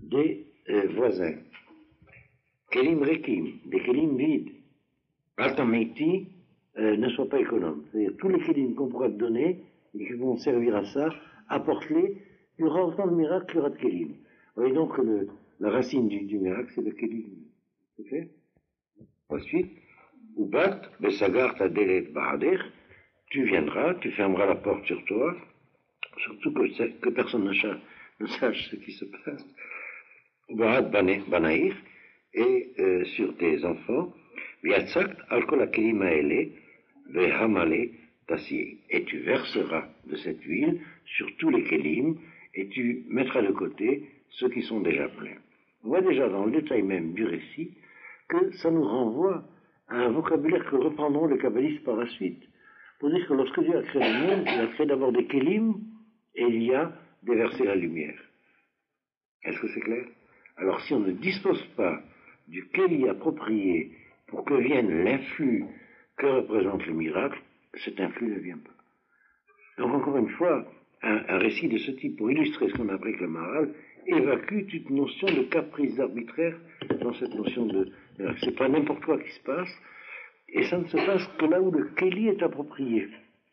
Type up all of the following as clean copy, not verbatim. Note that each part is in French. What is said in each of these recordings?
des voisins. Kelim rekim, des kelim vides. Altamiti, ne sois pas économe. C'est-à-dire tous les kelim qu'on pourra te donner et qui vont servir à ça, apporte-les. Il y aura autant de miracles qu'il y aura de kelim. Vous voyez donc que la racine du miracle, c'est le kelim. C'est clair? Ensuite, Ubat, Besagar, Tadelet, Bahader, tu viendras, tu fermeras la porte sur toi, surtout que personne ne sache ce qui se passe. Ubat Banaïr, et sur tes enfants, Viatzak, Alkola Kelimaele, Vehamale, Tassier. Et tu verseras de cette huile sur tous les kelim, et tu mettras de côté ceux qui sont déjà pleins. On voit déjà dans le détail même du récit que ça nous renvoie à un vocabulaire que reprendront les kabbalistes par la suite. Pour dire que lorsque Dieu a créé le monde, il a créé d'abord des kelim, et il y a déversé la lumière. Est-ce que c'est clair? Alors si on ne dispose pas du keli approprié pour que vienne l'influx que représente le miracle, cet influx ne vient pas. Donc encore une fois, un récit de ce type, pour illustrer ce qu'on a appris avec le Maharal, évacue toute notion de caprice arbitraire dans cette notion de miracle. C'est pas n'importe quoi qui se passe, et ça ne se passe que là où le keli est approprié.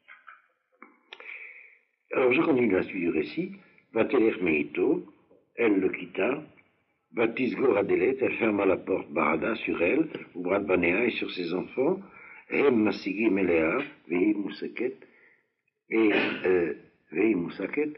Alors je continue la suite du récit. Vateler Meito, elle le quitta. Batisgor Adelet, elle ferma la porte Barada sur elle, ou Brad Banea et sur ses enfants. Hem Masigi Melea, Vehi Moussaket, et Vehi Moussaket,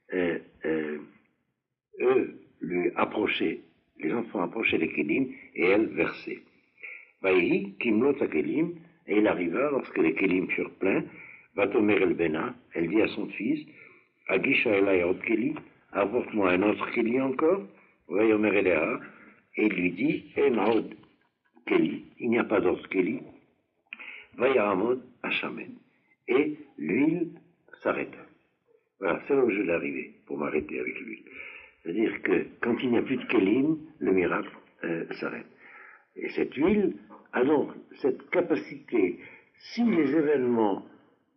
eux lui approchaient, les enfants approchaient les kelim, et elle versait. Vaïhi, Kimlot Kelim, et il arriva, lorsque les kelim furent pleins, Vatomer el Bena, elle dit à son fils, Agisha Elai Od Keli, apporte-moi un autre keli encore, Vayomer Elea, et il lui dit, Enod Keli, il n'y a pas d'autre keli, Vayaramod Hachamen, et l'huile s'arrêta. Voilà, c'est là où je vais arriver, pour m'arrêter avec l'huile. C'est-à-dire que quand il n'y a plus de kelim, le miracle s'arrête. Et cette huile a donc cette capacité, si les événements,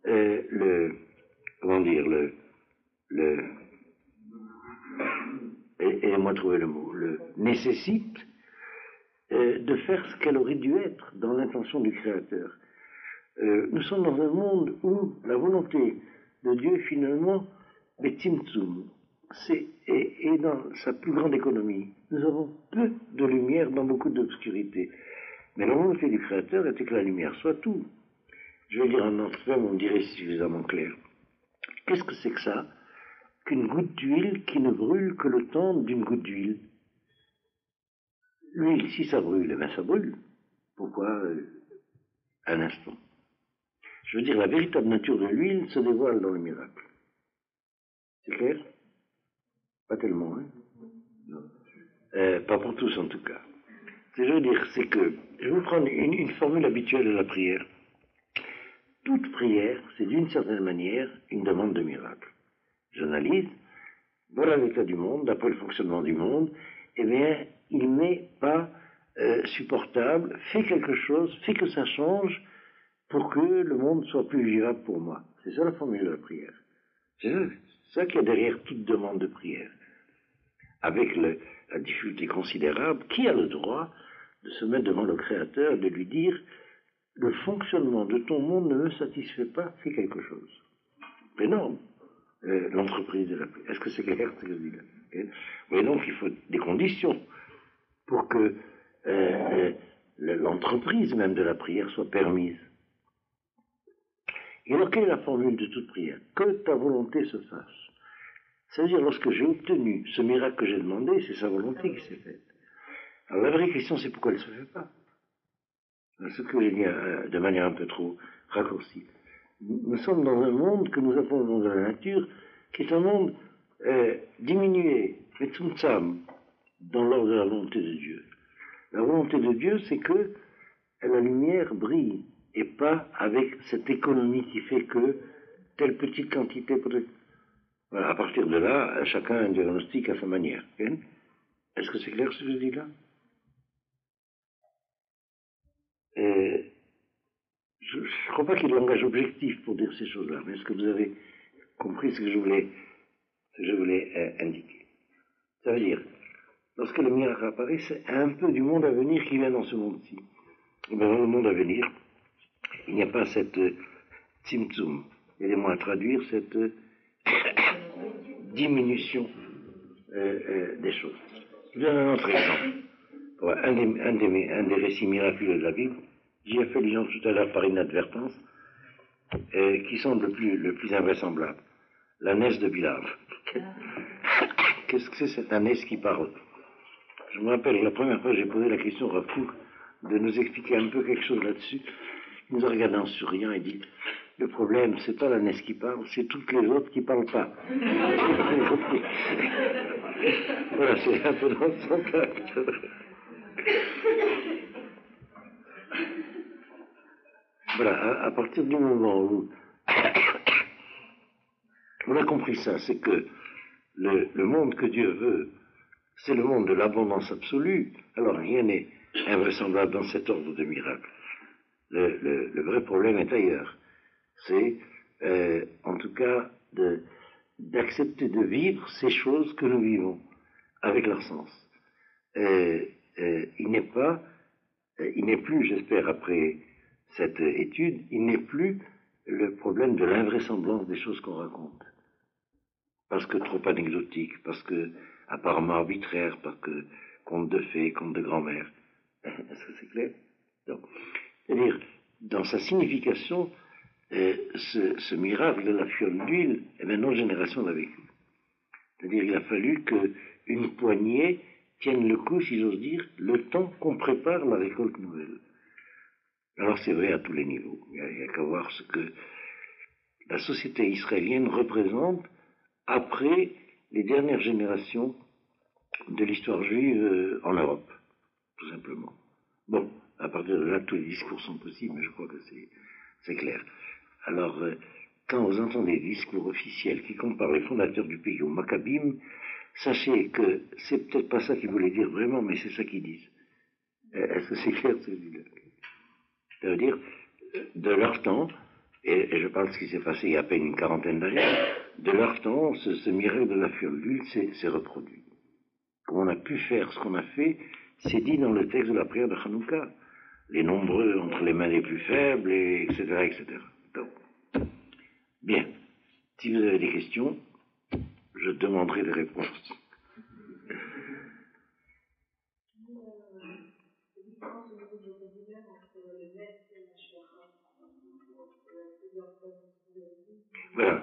aidez-moi à trouver le mot, le nécessite, de faire ce qu'elle aurait dû être dans l'intention du Créateur. Nous sommes dans un monde où la volonté de Dieu, finalement, est timtsum, et dans sa plus grande économie. Nous avons peu de lumière dans beaucoup d'obscurité. Mais la volonté du Créateur était que la lumière soit tout. Je vais dire en un terme, on dirait suffisamment clair. Qu'est-ce que c'est que ça? Qu'une goutte d'huile qui ne brûle que le temps d'une goutte d'huile. L'huile, si ça brûle, eh bien ça brûle. Pourquoi un instant? Je veux dire, la véritable nature de l'huile se dévoile dans le miracle. C'est clair? Pas tellement, hein? Non. Pas pour tous en tout cas. Ce que je veux dire, c'est que, je vais vous prendre une formule habituelle de la prière. Toute prière, c'est d'une certaine manière une demande de miracle. J'analyse, voilà l'état du monde, d'après le fonctionnement du monde, eh bien, il n'est pas supportable, fais quelque chose, fais que ça change pour que le monde soit plus vivable pour moi. C'est ça la formule de la prière. C'est ça qu'il y a derrière toute demande de prière. Avec la difficulté considérable, qui a le droit de se mettre devant le Créateur et de lui dire « Le fonctionnement de ton monde ne me satisfait pas, fais quelque chose. » C'est énorme. L'entreprise de la prière. Est-ce que c'est clair ce que je dis là? Okay. Oui, donc il faut des conditions pour que l'entreprise même de la prière soit permise. Et alors, quelle est la formule de toute prière? Que ta volonté se fasse. C'est-à-dire, lorsque j'ai obtenu ce miracle que j'ai demandé, c'est sa volonté qui s'est faite. Alors, la vraie question, c'est pourquoi elle ne se fait pas. Ce que j'ai dit de manière un peu trop raccourcie. Nous sommes dans un monde que nous appelons le monde de la nature, qui est un monde diminué, metzumtzam, dans l'ordre de la volonté de Dieu. La volonté de Dieu, c'est que la lumière brille, et pas avec cette économie qui fait que telle petite quantité peut être... Voilà, à partir de là, chacun a un diagnostic à sa manière. Hein? Est-ce que c'est clair ce que je dis là? Je ne crois pas qu'il y ait de langage objectif pour dire ces choses-là, mais est-ce que vous avez compris ce que je voulais indiquer? Ça veut dire, lorsque le miracle apparaît, c'est un peu du monde à venir qui vient dans ce monde-ci. Mais dans le monde à venir, il n'y a pas cette tzimtzum, aidez-moi à traduire, cette diminution des choses. Je donne un autre exemple. Un des récits miraculeux de la Bible, j'y ai fait allusion tout à l'heure par inadvertance, qui semble le plus invraisemblable. La Ness de Bilal. Qu'est-ce que c'est cette ânesse qui parle? Je me rappelle la première fois que j'ai posé la question au Rav Kook de nous expliquer un peu quelque chose là-dessus. Il nous a regardé en souriant et dit: le problème, c'est pas l'ânesse qui parle, c'est toutes les autres qui parlent pas. Voilà, c'est un peu dans son cas. Voilà, à partir du moment où on a compris ça, c'est que le monde que Dieu veut, c'est le monde de l'abondance absolue. Alors rien n'est invraisemblable dans cet ordre de miracle. Le vrai problème est ailleurs. C'est, en tout cas, d'accepter de vivre ces choses que nous vivons avec leur sens. Il n'est plus, j'espère, après cette étude, il n'est plus le problème de l'invraisemblance des choses qu'on raconte. Parce que trop anecdotique, parce que apparemment arbitraire, parce que conte de fées, conte de grand-mère. Est-ce que c'est clair? C'est-à-dire, dans sa signification, ce miracle de la fiole d'huile, nos générations l'a vécu. C'est-à-dire, il a fallu qu'une poignée tienne le coup, si j'ose dire, le temps qu'on prépare la récolte nouvelle. Alors c'est vrai à tous les niveaux. Il n'y a qu'à voir ce que la société israélienne représente après les dernières générations de l'histoire juive en Europe, tout simplement. Bon, à partir de là, tous les discours sont possibles, mais je crois que c'est clair. Alors, quand vous entendez des discours officiels qui comparent les fondateurs du pays aux Maccabim, sachez que c'est peut-être pas ça qu'ils voulaient dire vraiment, mais c'est ça qu'ils disent. Est-ce que c'est clair ce que je dis là? Ça veut dire, de leur temps, et je parle de ce qui s'est passé il y a à peine une quarantaine d'années, de leur temps, ce miracle de la fiole d'huile s'est reproduit. Comme on a pu faire ce qu'on a fait, c'est dit dans le texte de la prière de Hanouka. Les nombreux entre les mains les plus faibles, etc., etc. Donc, bien. Si vous avez des questions, je demanderai des réponses. Voilà.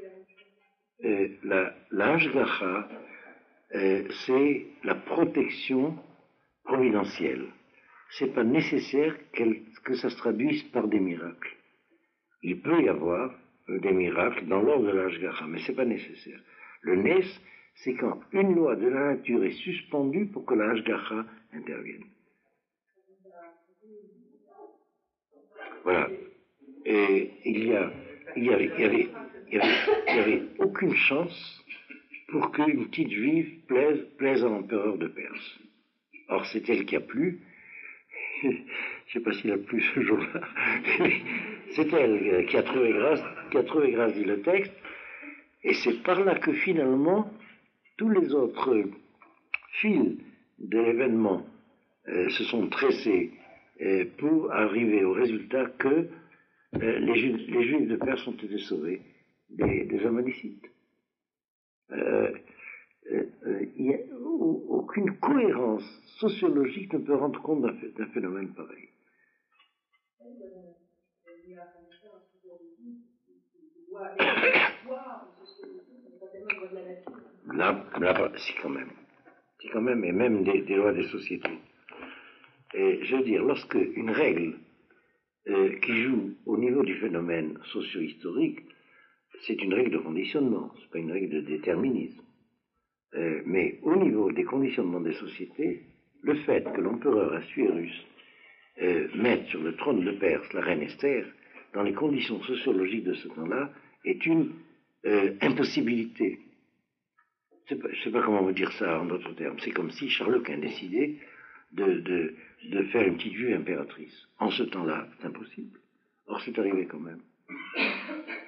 La Hashgacha, c'est la protection providentielle. C'est pas nécessaire que ça se traduise par des miracles. Il peut y avoir des miracles dans l'ordre de la Hashgacha, mais c'est pas nécessaire. Le Nes, c'est quand une loi de la nature est suspendue pour que la Hashgacha intervienne. Voilà. Et il y avait aucune chance pour qu'une petite juive plaise à l'empereur de Perse. Or, c'est elle qui a plu. Je ne sais pas s'il a plu ce jour-là. C'est elle qui a trouvé grâce, dit le texte. Et c'est par là que finalement, tous les autres fils de l'événement se sont tressés pour arriver au résultat que les Juifs de Perse ont été sauvés des Amalicites. Aucune cohérence sociologique ne peut rendre compte d'un phénomène pareil. Là, si quand même, et même des lois des sociétés. Et je veux dire, lorsque une règle qui joue au niveau du phénomène socio-historique, c'est une règle de conditionnement, c'est pas une règle de déterminisme. Mais au niveau des conditionnements des sociétés, le fait que l'empereur Assuérus mette sur le trône de Perse la reine Esther, dans les conditions sociologiques de ce temps-là, est une impossibilité. Je ne sais pas comment vous dire ça en d'autres termes. C'est comme si Charles Quint décidait de faire une petite juive impératrice. En ce temps-là, c'est impossible. Or, c'est arrivé quand même.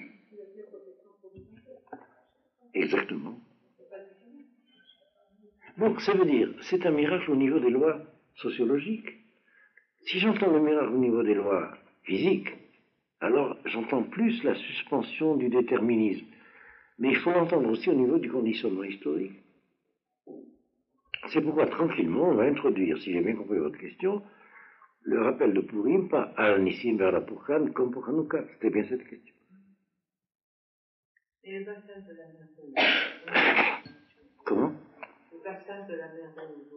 Exactement. Donc, ça veut dire, c'est un miracle au niveau des lois sociologiques. Si j'entends le miracle au niveau des lois physiques, alors j'entends plus la suspension du déterminisme. Mais il faut l'entendre aussi au niveau du conditionnement historique. C'est pourquoi, tranquillement, on va introduire, si j'ai bien compris votre question, le rappel de Purim, pas Al-Nissim vers la Purkan, comme pour Hanouka. C'était bien cette question. Et le passage de la mer. Comment? Le passage de la mer.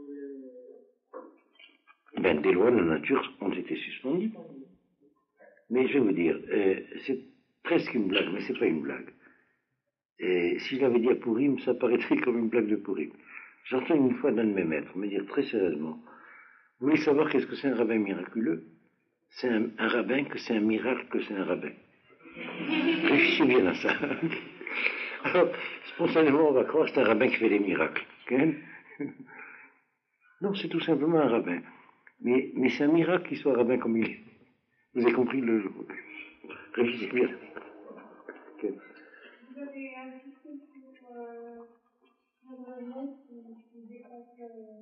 Ben, des lois de la nature ont été suspendues. Mais je vais vous dire, c'est presque une blague, mais c'est pas une blague. Et si je l'avais dit à Purim, ça paraîtrait comme une blague de Purim. J'entends une fois d'un de mes maîtres me dire très sérieusement, vous voulez savoir qu'est-ce que c'est un rabbin miraculeux? C'est un rabbin que c'est un miracle que c'est un rabbin. Réfléchissez bien à ça. Alors, spontanément, on va croire que c'est un rabbin qui fait des miracles. Okay? Non, c'est tout simplement un rabbin. Mais c'est un miracle qu'il soit rabbin comme il est. Vous avez compris le... Réfléchissez bien. Okay. Vous avez insisté sur le mot qui dépasse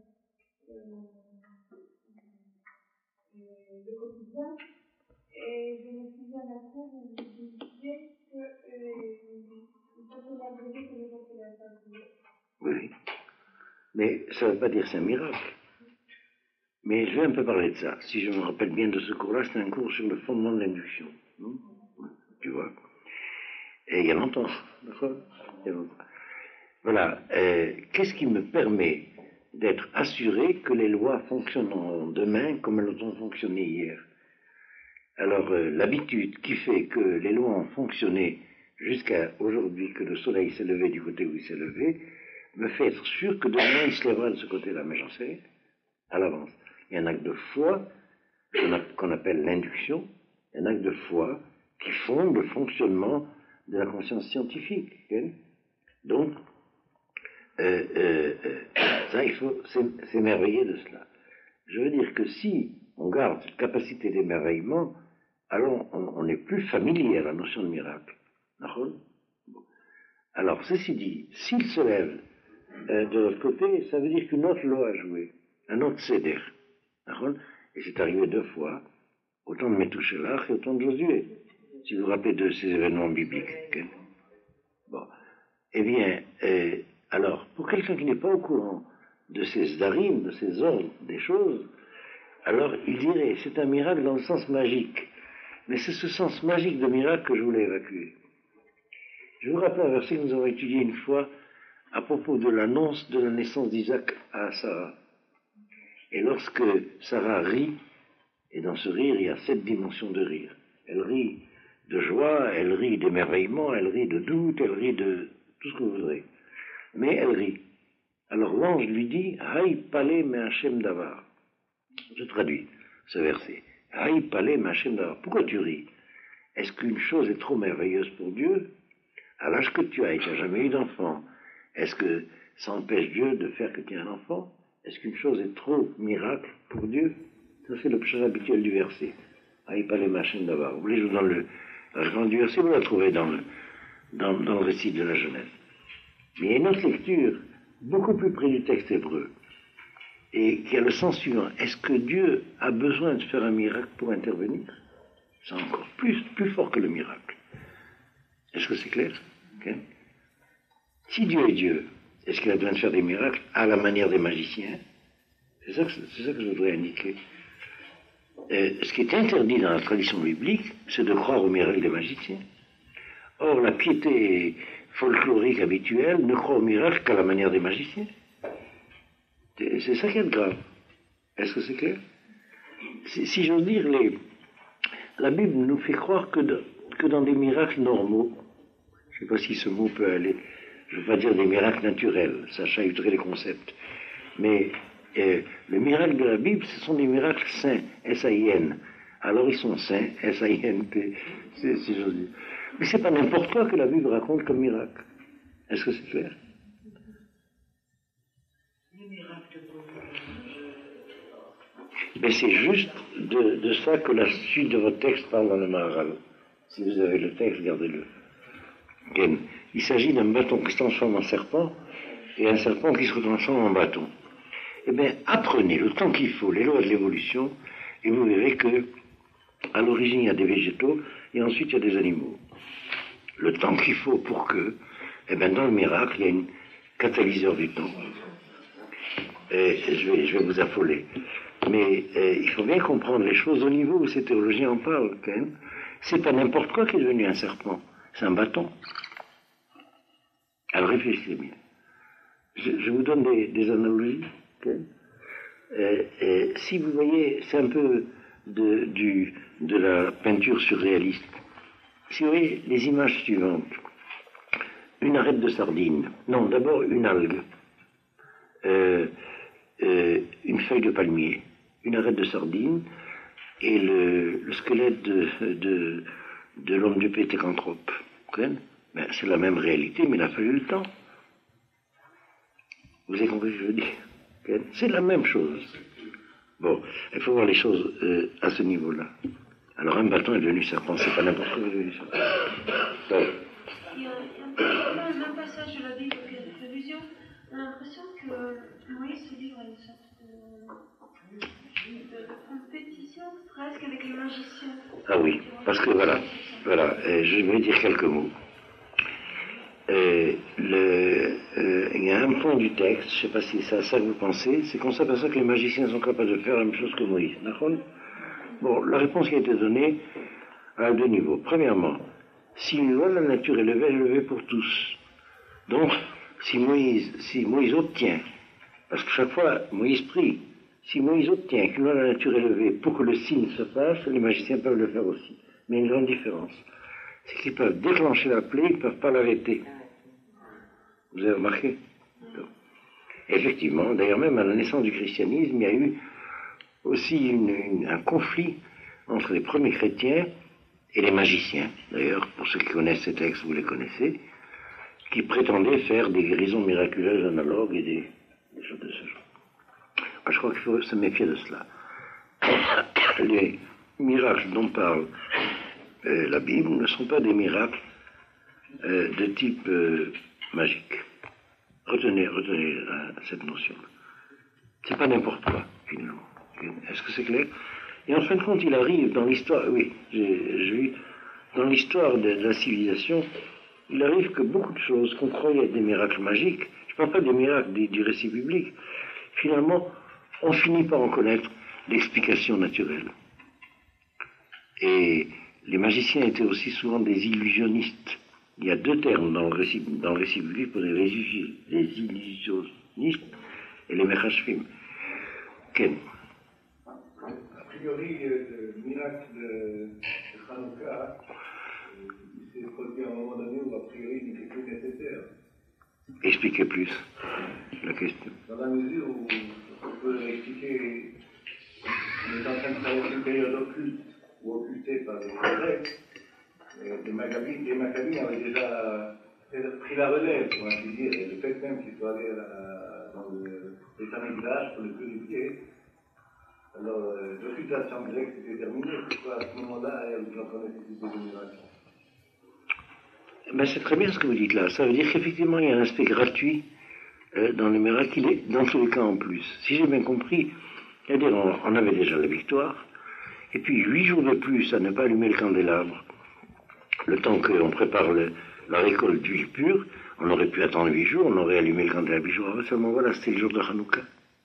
le quotidien. Et je me souviens d'un cours où vous disiez qu'il faut l'agréger que les autres l'avaient pas vu. Oui. Mais ça ne veut pas dire que c'est un miracle. Mais je vais un peu parler de ça. Si je me rappelle bien de ce cours-là, c'est un cours sur le fondement de l'induction. Tu vois. Et il y a longtemps. D'accord? Il y a longtemps. Voilà. Qu'est-ce qui me permet d'être assuré que les lois fonctionneront demain comme elles ont fonctionné hier? Alors, l'habitude qui fait que les lois ont fonctionné jusqu'à aujourd'hui, que le soleil s'est levé du côté où il s'est levé, me fait être sûr que demain il se lèvera de ce côté-là. Mais j'en sais rien, à l'avance. Il y a un acte de foi qu'on appelle l'induction, un acte de foi qui fonde le fonctionnement de la conscience scientifique. Okay? Donc, ça, il faut s'émerveiller de cela. Je veux dire que si on garde cette capacité d'émerveillement, alors on est plus familier à la notion de miracle. Alors, ceci dit, s'il se lève de l'autre côté, ça veut dire qu'une autre loi a joué, un autre céder. Et c'est arrivé 2 fois, autant de Methuselah et autant de Josué, si vous vous rappelez de ces événements bibliques. Okay? Bon. Eh bien, alors, pour quelqu'un qui n'est pas au courant de ces zdarim, de ces ordres des choses, alors il dirait, c'est un miracle dans le sens magique. Mais c'est ce sens magique de miracle que je voulais évacuer. Je vous rappelle un verset que nous avons étudié une fois à propos de l'annonce de la naissance d'Isaac à Sarah. Et lorsque Sarah rit, et dans ce rire, il y a 7 dimensions de rire. Elle rit de joie, elle rit d'émerveillement, elle rit de doute, elle rit de tout ce que vous voudrez. Mais elle rit. Alors l'ange lui dit, Haï palé me Hachem davar. Je traduis ce verset. Haï palé me Hachem davar. Pourquoi tu ris? Est-ce qu'une chose est trop merveilleuse pour Dieu? À l'âge que tu as, et tu n'as jamais eu d'enfant, est-ce que ça empêche Dieu de faire que tu aies un enfant? Est-ce qu'une chose est trop miracle pour Dieu? Ça, c'est le pshat habituel du verset. Haï palé me Hachem davar. Vous voulez, je vous donne la grande du verset, vous la trouvez dans le récit de la Genèse. Mais il y a une autre lecture, beaucoup plus près du texte hébreu, et qui a le sens suivant. Est-ce que Dieu a besoin de faire un miracle pour intervenir? C'est encore plus fort que le miracle. Est-ce que c'est clair? Okay. Si Dieu est Dieu, est-ce qu'il a besoin de faire des miracles à la manière des magiciens? C'est ça que je voudrais indiquer. Ce qui est interdit dans la tradition biblique, c'est de croire aux miracles des magiciens. Or, la piété folklorique habituelle ne croit aux miracles qu'à la manière des magiciens. C'est ça qui est grave. Est-ce que c'est clair? Si j'ose dire, la Bible nous fait croire que dans des miracles normaux, je ne sais pas si ce mot peut aller, je ne veux pas dire des miracles naturels, ça chahuterait les concepts, mais le miracle de la Bible, ce sont des miracles saints, S-A-I-N. Alors ils sont saints, S-A-I-N-T, si j'ose dire. Mais c'est pas n'importe quoi que la Bible raconte comme miracle. Est-ce que c'est clair? Mais c'est juste de ça que la suite de votre texte parle dans le Maharal. Si vous avez le texte, gardez-le. Il s'agit d'un bâton qui se transforme en serpent et un serpent qui se transforme en bâton. Eh bien, apprenez le temps qu'il faut, les lois de l'évolution, et vous verrez que, à l'origine, il y a des végétaux, et ensuite, il y a des animaux. Le temps qu'il faut pour que, eh bien, dans le miracle, il y a un catalyseur du temps. Et je vais vous affoler. Mais il faut bien comprendre les choses au niveau où ces théologiens en parlent, quand même. C'est pas n'importe quoi qui est devenu un serpent, c'est un bâton. Alors réfléchissez bien. Je vous donne des analogies. Okay. Si vous voyez, c'est un peu de la peinture surréaliste. Si vous voyez les images suivantes, une arête de sardine, non, d'abord une algue, une feuille de palmier, une arête de sardine, et le squelette de l'homme du pétécanthrope. Okay. Ben, c'est la même réalité, mais il a fallu le temps. Vous avez compris ce que je veux dire? Okay. C'est la même chose. Bon, il faut voir les choses à ce niveau-là. Alors un bâton est devenu serpent, c'est pas n'importe quoi, il est devenu serpent. Bon. Il y a un passage de la Bible qui a des allusions. On a l'impression que Moïse se livre à une sorte de compétition presque avec les magiciens. Ah oui, parce que voilà, je vais dire quelques mots. Il y a un point du texte, je ne sais pas si c'est à ça que vous pensez, c'est qu'on s'aperçoit que les magiciens sont capables de faire la même chose que Moïse. D'accord ? Bon, la réponse qui a été donnée à deux niveaux. Premièrement, si une loi de la nature est levée, elle est levée pour tous. Donc, si Moïse obtient, parce que chaque fois Moïse prie, si Moïse obtient qu'une loi de la nature est levée pour que le signe se passe, les magiciens peuvent le faire aussi. Mais il y a une grande différence. C'est qu'ils peuvent déclencher la plaie, ils ne peuvent pas l'arrêter. Vous avez remarqué ? Effectivement, d'ailleurs même à la naissance du christianisme, il y a eu aussi un conflit entre les premiers chrétiens et les magiciens. D'ailleurs, pour ceux qui connaissent ces textes, vous les connaissez, qui prétendaient faire des guérisons miraculeuses analogues et des choses de ce genre. Je crois qu'il faut se méfier de cela. Les miracles dont parle la Bible ne sont pas des miracles de type magique. Retenez cette notion-là. C'est pas n'importe quoi, finalement. Est-ce que c'est clair? Et en fin de compte, il arrive dans l'histoire, oui, j'ai vu, dans l'histoire de la civilisation, il arrive que beaucoup de choses qu'on croyait être des miracles magiques, je ne parle pas des miracles du récit biblique, finalement, on finit par en connaître l'explication naturelle. Et les magiciens étaient aussi souvent des illusionnistes. Il y a deux termes dans le récit biblique pour les illusionnistes et les mechashvim. Ken. A priori, le miracle de Hanouka, il s'est produit à un moment donné où a priori il n'était plus nécessaire. Expliquez plus la question. Dans la mesure où on peut expliquer, on est en train de traverser une période occulte ou occultée par les Grecs, les Maccabées avaient déjà pris la relève, pour ainsi dire, et le fait même qu'ils soient allés dans l'État-Midrash pour le purifier. Alors, l'occultation grecque c'était terminé. Pourquoi à ce moment-là, ils ont encore nécessité de miracles? Ben, c'est très bien ce que vous dites là. Ça veut dire qu'effectivement, il y a un aspect gratuit dans le miracle, il est dans tous les cas en plus. Si j'ai bien compris, c'est-à-dire on avait déjà la victoire, et puis 8 jours de plus à ne pas allumer le candélabre, le temps qu'on prépare la récolte d'huile pure, on aurait pu attendre 8 jours, on aurait allumé le candélabre 8 jours avant, seulement voilà, c'était le jour de Hanouka.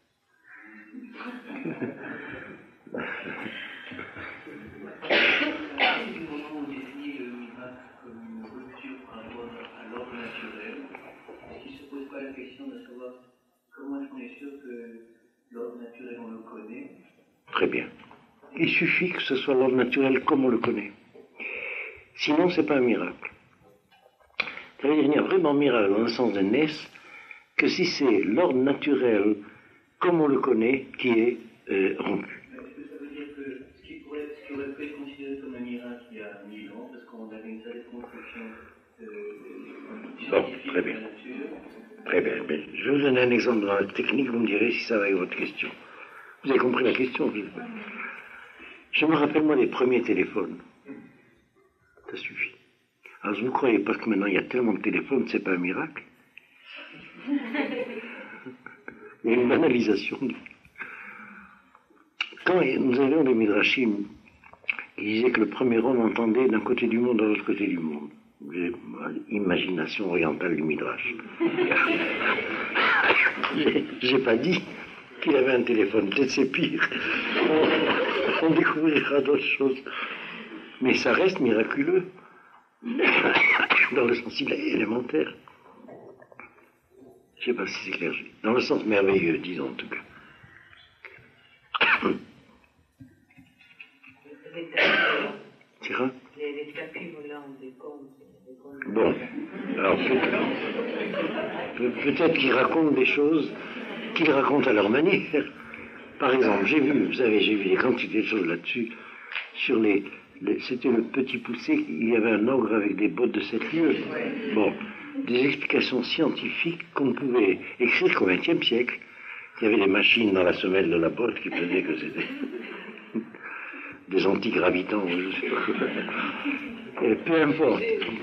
La question de savoir comment est-ce qu'on est sûr que l'ordre naturel on le connaît. Très bien. Il suffit que ce soit l'ordre naturel comme on le connaît. Sinon, c'est pas un miracle. Ça veut dire qu'il y a vraiment miracle dans le sens de Ness que si c'est l'ordre naturel comme on le connaît qui est rompu. Est-ce que ça veut dire que ce qui aurait pu être considéré comme un miracle il y a 1000 ans, parce qu'on avait une certaine construction scientifique très de bien. la nature. Très bien. Je vais vous donner un exemple dans la technique, vous me direz si ça va avec votre question. Vous avez compris la question? Je me rappelle, moi, des premiers téléphones. Ça suffit. Alors, vous ne croyez pas que maintenant, il y a tellement de téléphones, c'est pas un miracle? Il y a une banalisation. Quand nous avions des midrashim, qui disaient que le premier homme entendait d'un côté du monde à l'autre côté du monde. Imagination orientale du midrash. J'ai pas dit qu'il avait un téléphone, peut-être c'est pire. On découvrira d'autres choses. Mais ça reste miraculeux, dans le sens élémentaire. Je ne sais pas si c'est clair. Dans le sens merveilleux, disons en tout cas. Les tapis volants des contes. Bon, alors peut-être qu'ils racontent des choses qu'ils racontent à leur manière. Par exemple, j'ai vu des quantités de choses là-dessus. C'était le petit poussé, il y avait un ogre avec des bottes de 7 lieues. Bon, des explications scientifiques qu'on pouvait écrire qu'au XXe siècle. Il y avait des machines dans la semelle de la botte qui faisaient que c'était des antigravitants, je ne sais pas quoi. Peu importe.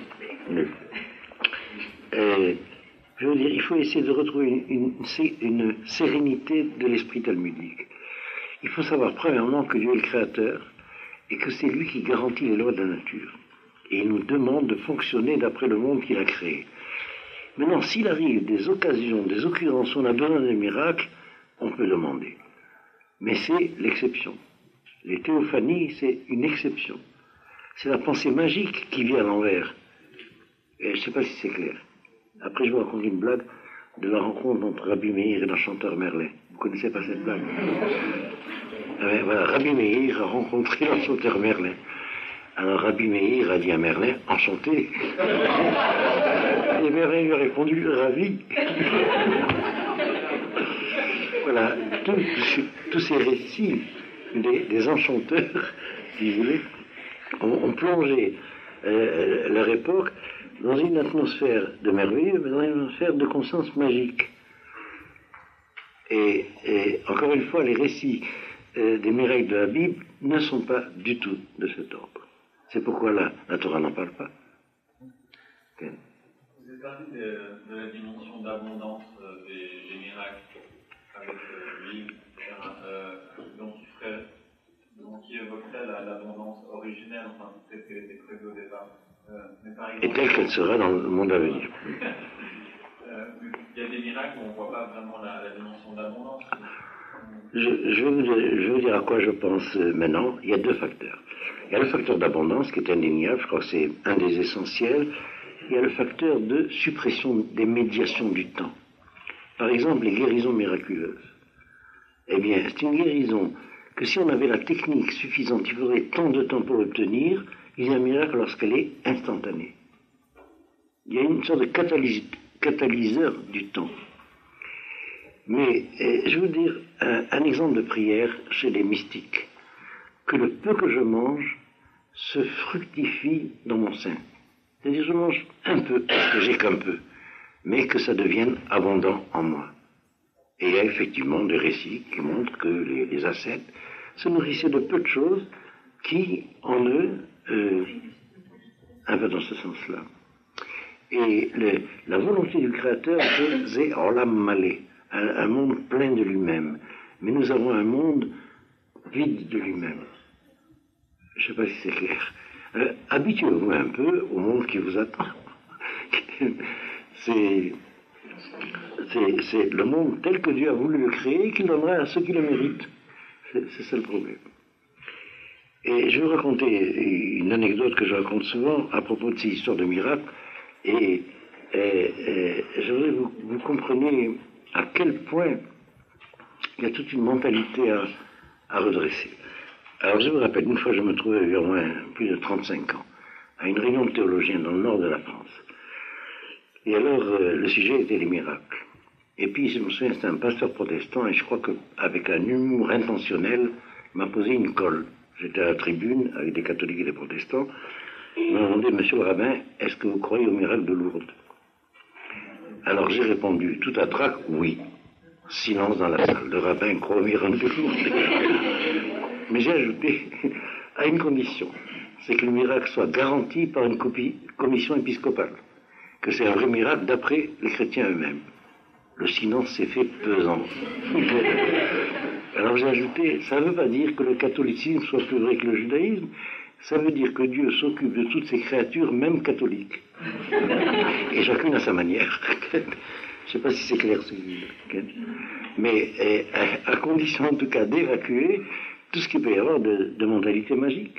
Je veux dire, il faut essayer de retrouver une sérénité de l'esprit talmudique. Il faut savoir premièrement que Dieu est le créateur et que c'est lui qui garantit les lois de la nature. Et il nous demande de fonctionner d'après le monde qu'il a créé. Maintenant, s'il arrive des occasions, des occurrences où on a besoin d'un miracle, on peut demander. Mais c'est l'exception. Les théophanies, c'est une exception. C'est la pensée magique qui vient à l'envers. Et je ne sais pas si c'est clair. Après, je vous raconte une blague de la rencontre entre Rabbi Meir et l'enchanteur Merlin. Vous ne connaissez pas cette blague? Voilà, Rabbi Meir a rencontré l'enchanteur Merlin. Alors Rabbi Meir a dit à Merlin, enchanté. Et Merlin lui a répondu, ravi. Voilà, tous ces récits des enchanteurs, si vous voulez, ont plongé leur époque dans une atmosphère de merveilleux, mais dans une atmosphère de conscience magique. Et encore une fois, les récits des miracles de la Bible ne sont pas du tout de cet ordre. C'est pourquoi la Torah n'en parle pas. Okay. Vous êtes parlé de la dimension d'abondance des miracles avec l'huile, qui évoquerait l'abondance originelle, enfin peut-être qu'elle était prévue au départ. Mais par exemple, et telle qu'elle sera dans le monde à venir. Il y a des miracles où on ne voit pas vraiment la dimension d'abondance. Je vais vous dire à quoi je pense maintenant. Il y a deux facteurs. Il y a le facteur d'abondance qui est indéniable, je crois que c'est un des essentiels. Il y a le facteur de suppression des médiations du temps. Par exemple, les guérisons miraculeuses. Eh bien, c'est une guérison que si on avait la technique suffisante, il faudrait tant de temps pour l'obtenir. Il y a un miracle lorsqu'elle est instantanée. Il y a une sorte de catalyseur du temps. Mais je veux dire un exemple de prière chez les mystiques. Que le peu que je mange se fructifie dans mon sein. C'est-à-dire je mange un peu, parce que j'ai qu'un peu, mais que ça devienne abondant en moi. Et il y a effectivement des récits qui montrent que les ascètes se nourrissaient de peu de choses qui, en eux, un peu dans ce sens-là. Et la volonté du Créateur, c'est Olam Malé, un monde plein de lui-même. Mais nous avons un monde vide de lui-même. Je ne sais pas si c'est clair. Habituez-vous un peu au monde qui vous attend. C'est le monde tel que Dieu a voulu le créer qu'il donnera à ceux qui le méritent. C'est ça le problème. Et je vais vous raconter une anecdote que je raconte souvent à propos de ces histoires de miracles. Et je voudrais que vous compreniez à quel point il y a toute une mentalité à redresser. Alors je vous rappelle, une fois je me trouvais il y a au moins plus de 35 ans, à une réunion de théologiens dans le nord de la France. Et alors le sujet était les miracles. Et puis je me souviens, c'était un pasteur protestant, et je crois qu'avec un humour intentionnel, il m'a posé une colle. J'étais à la tribune avec des catholiques et des protestants. Il m'a demandé, monsieur le rabbin, est-ce que vous croyez au miracle de Lourdes? Alors j'ai répondu, tout à trac, oui. Silence dans la salle. Le rabbin croit au miracle de Lourdes. Mais j'ai ajouté, à une condition, c'est que le miracle soit garanti par une commission épiscopale. Que c'est un vrai miracle d'après les chrétiens eux-mêmes. Le silence s'est fait pesant. Alors j'ai ajouté, ça ne veut pas dire que le catholicisme soit plus vrai que le judaïsme, ça veut dire que Dieu s'occupe de toutes ces créatures, même catholiques. Et chacune à sa manière. Je ne sais pas si c'est clair ce que je dis. Mais à condition en tout cas d'évacuer tout ce qu'il peut y avoir de mentalité magique.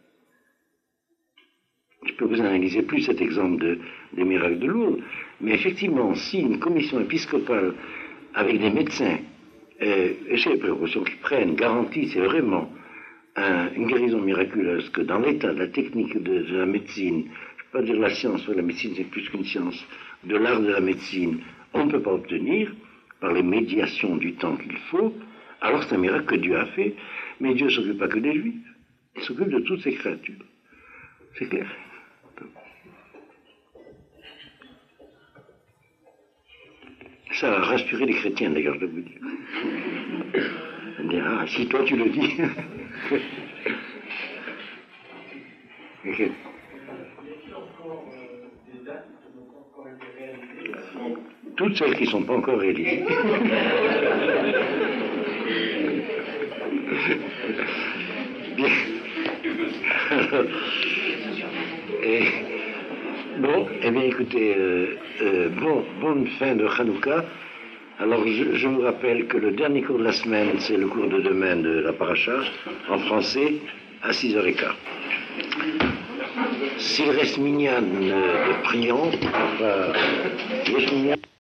Je peux vous analyser plus cet exemple des miracles de Lourdes, mais effectivement, si une commission épiscopale avec des médecins, et c'est les précautions qu'ils prennent, garantissent vraiment une guérison miraculeuse, que dans l'état de la technique de la médecine, je ne peux pas dire la science, parce que la médecine c'est plus qu'une science, de l'art de la médecine, on ne peut pas obtenir par les médiations du temps qu'il faut, alors c'est un miracle que Dieu a fait, mais Dieu ne s'occupe pas que des Juifs, il s'occupe de toutes ces créatures. C'est clair? Ça a rassuré les chrétiens, d'ailleurs, je dois vous dire. On dit, ah, si toi tu le dis. Toutes celles qui ne sont pas encore réalisées. Bien. Bon, eh bien écoutez, bonne fin de Hanouka. Alors je vous rappelle que le dernier cours de la semaine, c'est le cours de demain de la paracha, en français, à 6h15. S'il reste minyan de prions,